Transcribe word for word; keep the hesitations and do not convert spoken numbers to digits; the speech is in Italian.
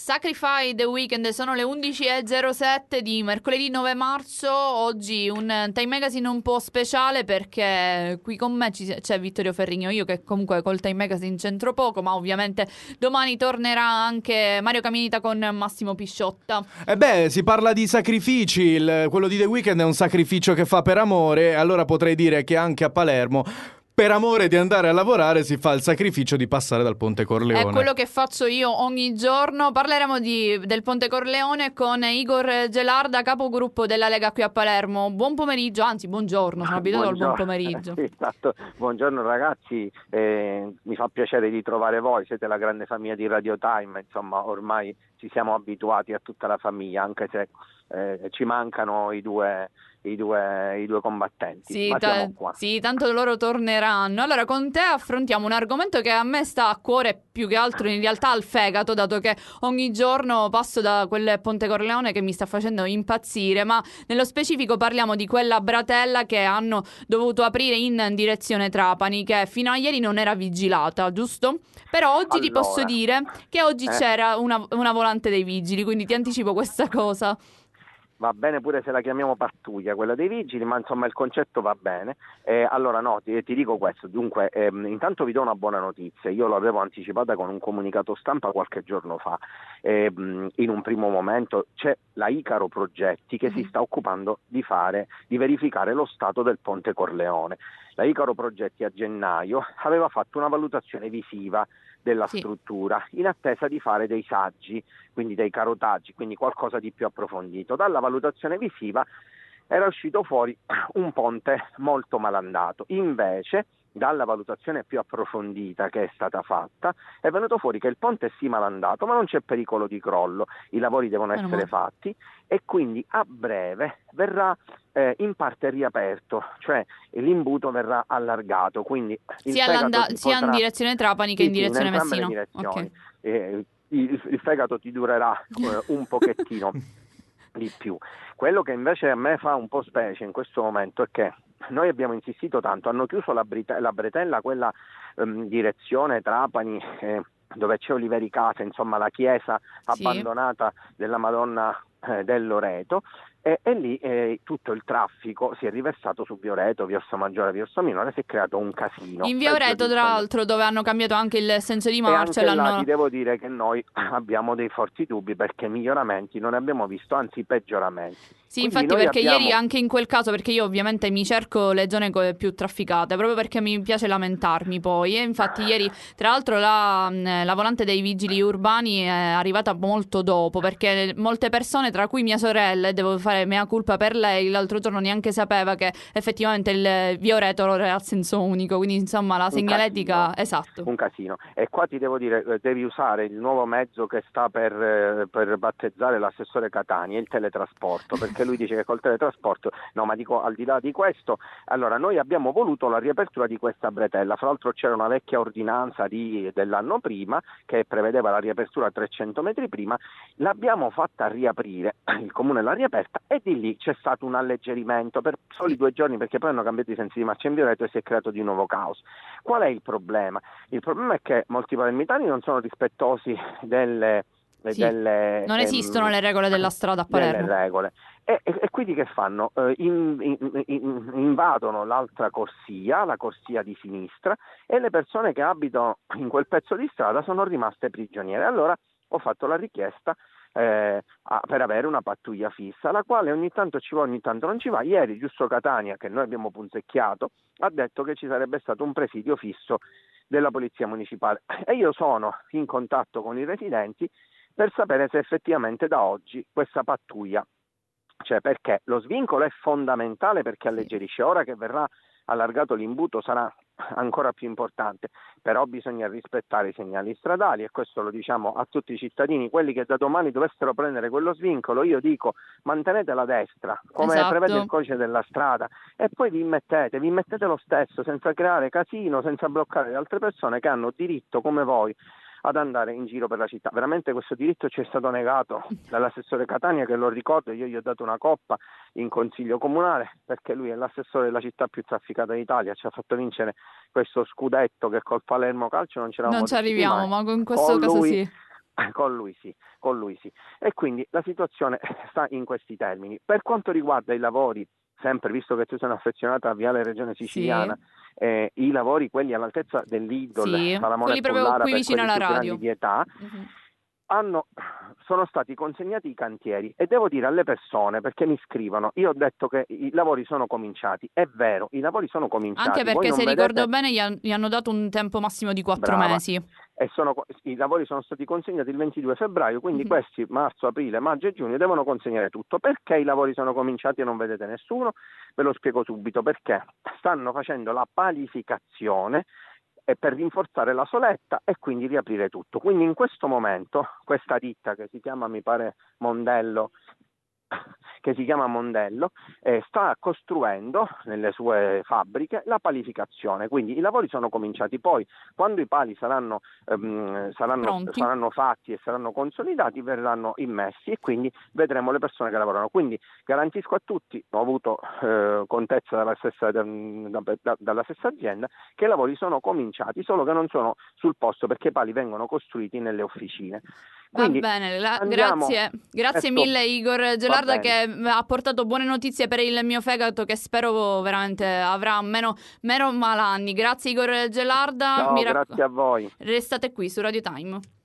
Sacrifice The Weeknd, sono le undici e zero sette di mercoledì nove marzo. Oggi un Time Magazine un po' speciale perché qui con me ci- c'è Vittorio Ferrigno, io che comunque col Time Magazine c'entro poco, ma ovviamente domani tornerà anche Mario Caminita con Massimo Pisciotta. E beh, si parla di sacrifici, il- quello di The Weeknd è un sacrificio che fa per amore, allora potrei dire che anche a Palermo, per amore di andare a lavorare, si fa il sacrificio di passare dal Ponte Corleone. È quello che faccio io ogni giorno. Parleremo di, del Ponte Corleone con Igor Gelarda, capogruppo della Lega qui a Palermo. Buon pomeriggio, anzi buongiorno, sono abituato al buon pomeriggio. Sì, esatto. Buongiorno ragazzi, eh, mi fa piacere di trovare voi, siete la grande famiglia di Radio Time, insomma ormai ci siamo abituati a tutta la famiglia, anche se eh, ci mancano i due... I due, i due combattenti, Sì, ma ta- siamo qua. sì, tanto loro torneranno. Allora, con te affrontiamo un argomento che a me sta a cuore più che altro in realtà al fegato, dato che ogni giorno passo da quel Ponte Corleone che mi sta facendo impazzire, ma nello specifico parliamo di quella bretella che hanno dovuto aprire in direzione Trapani, che fino a ieri non era vigilata, giusto? Però oggi ti posso Allora, dire che oggi eh? c'era una, una volante dei vigili, quindi ti anticipo questa cosa. Va bene pure se la chiamiamo pattuglia, quella dei vigili, ma insomma il concetto va bene. Eh, allora no, ti, ti dico questo, dunque ehm, intanto vi do una buona notizia, io l'avevo anticipata con un comunicato stampa qualche giorno fa, ehm, in un primo momento c'è la Icaro Progetti che mm. si sta occupando di fare, di verificare lo stato del Ponte Corleone. La Icaro Progetti a gennaio aveva fatto una valutazione visiva della Sì. struttura in attesa di fare dei saggi, quindi dei carotaggi, quindi qualcosa di più approfondito. Dalla valutazione visiva era uscito fuori un ponte molto malandato, invece dalla valutazione più approfondita che è stata fatta è venuto fuori che il ponte è sì malandato ma non c'è pericolo di crollo, i lavori devono Meno essere male. fatti e quindi a breve verrà eh, in parte riaperto, cioè l'imbuto verrà allargato, quindi il Sia, fegato all'anda- ti sia in potrà... direzione Trapani che Sì, in sì, in direzione entrambe le Messina. direzioni. Ok. Eh, il, il fegato ti durerà eh, un pochettino di più. Quello che invece a me fa un po' specie in questo momento è che noi abbiamo insistito tanto, hanno chiuso la, Brite- la bretella, quella ehm, direzione Trapani, eh, dove c'è Oliveri Casa, insomma la chiesa Sì. abbandonata della Madonna eh, del Loreto, e, e lì eh, tutto il traffico si è riversato su Via Oreto, Via Ossa Maggiore, Via Ossa Minore, si è creato un casino. In Via Peggio Oreto, di tra quello. l'altro, dove hanno cambiato anche il senso di E marcia, anche là l'hanno... ti devo dire che noi abbiamo dei forti dubbi perché miglioramenti non ne abbiamo visto, anzi peggioramenti. Sì, Quindi infatti noi perché abbiamo... ieri anche in quel caso, perché io ovviamente mi cerco le zone co- più trafficate, proprio perché mi piace lamentarmi poi, e infatti ieri tra l'altro la, mh, la volante dei vigili urbani è arrivata molto dopo, perché molte persone, tra cui mia sorella, e devo fare mea culpa per lei, l'altro giorno neanche sapeva che effettivamente il Via Oreto era a senso unico, quindi insomma la Un segnaletica, casino, esatto. un casino. E qua ti devo dire, eh, devi usare il nuovo mezzo che sta per, eh, per battezzare l'assessore Catania, il teletrasporto, perché lui dice che col teletrasporto, no, ma dico al di là di questo, allora noi abbiamo voluto la riapertura di questa bretella, fra l'altro c'era una vecchia ordinanza di, dell'anno prima che prevedeva la riapertura a trecento metri prima, l'abbiamo fatta riaprire, il comune l'ha riaperta e di lì c'è stato un alleggerimento per soli due giorni perché poi hanno cambiato i sensi di marcia in Via Oreto e si è creato di nuovo caos. Qual è il problema? Il problema è che molti palermitani non sono rispettosi delle, Sì. delle Non esistono ehm, le regole della strada a delle Palermo. regole. E, e, e quindi che fanno? Eh, in, in, in, invadono l'altra corsia, la corsia di sinistra, e le persone che abitano in quel pezzo di strada sono rimaste prigioniere. Allora ho fatto la richiesta eh, a, per avere una pattuglia fissa, la quale ogni tanto ci va, ogni tanto non ci va. Ieri giusto Catania, che noi abbiamo punzecchiato, ha detto che ci sarebbe stato un presidio fisso della Polizia Municipale e io sono in contatto con i residenti per sapere se effettivamente da oggi questa pattuglia, cioè perché lo svincolo è fondamentale perché alleggerisce, ora che verrà allargato l'imbuto sarà ancora più importante, però bisogna rispettare i segnali stradali e questo lo diciamo a tutti i cittadini, quelli che da domani dovessero prendere quello svincolo, io dico mantenete la destra come Esatto. prevede il codice della strada e poi vi mettete, vi mettete lo stesso senza creare casino, senza bloccare le altre persone che hanno diritto come voi ad andare in giro per la città. Veramente questo diritto ci è stato negato dall'assessore Catania, che lo ricordo, io gli ho dato una coppa in consiglio comunale perché lui è l'assessore della città più trafficata d'Italia, ci ha fatto vincere questo scudetto che col Palermo Calcio non ce l'avamo Non ci detti arriviamo, mai. ma in questo Con caso lui sì. Con lui sì, con lui sì. E quindi la situazione sta in questi termini. Per quanto riguarda i lavori, sempre visto che tu sei affezionata a Viale Regione Siciliana, Sì. eh, i lavori quelli all'altezza dell'Idol, Sì, Salamone quelli e proprio Pollara qui per vicino quelli alla più radio. grandi di età, Mhm. hanno, sono stati consegnati i cantieri e devo dire alle persone, perché mi scrivono, io ho detto che i lavori sono cominciati, è vero, i lavori sono cominciati. Anche Voi perché, non se ricordo vedete... bene, gli, han- gli hanno dato un tempo massimo di quattro Brava. mesi. E sono, i lavori sono stati consegnati il ventidue febbraio, quindi Mhm. questi marzo, aprile, maggio e giugno devono consegnare tutto. Perché i lavori sono cominciati e non vedete nessuno? Ve lo spiego subito, perché stanno facendo la palificazione e per rinforzare la soletta e quindi riaprire tutto. Quindi in questo momento questa ditta che si chiama, mi pare, Mondello, che si chiama Mondello, eh, sta costruendo nelle sue fabbriche la palificazione, quindi i lavori sono cominciati. Poi quando i pali saranno, ehm, saranno, Pronti. saranno fatti e saranno consolidati, verranno immessi e quindi vedremo le persone che lavorano. Quindi garantisco a tutti, ho avuto eh, contezza dalla stessa, da, da, dalla stessa azienda, che i lavori sono cominciati, solo che non sono sul posto perché i pali vengono costruiti nelle officine. Va Quindi bene, la- andiamo. grazie, grazie Ecco, mille Igor va Gelarda, bene. che ha portato buone notizie per il mio fegato, che spero veramente avrà meno, meno malanni. Grazie Igor Gelarda, Ciao, mi racc- grazie a voi. restate qui su Radio Time.